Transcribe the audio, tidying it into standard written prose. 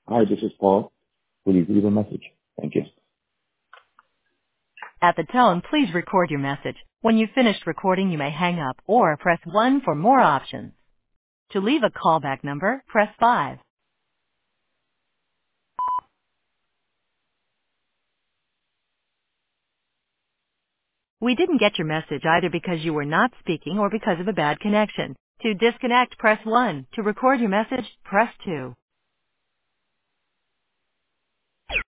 Hi, this is Paul. Please leave a message. Thank you. At the tone, please record your message. When you've finished recording, you may hang up or press 1 for more options. To leave a callback number, press 5. We didn't get your message either because you were not speaking or because of a bad connection. To disconnect, press 1. To record your message, press 2.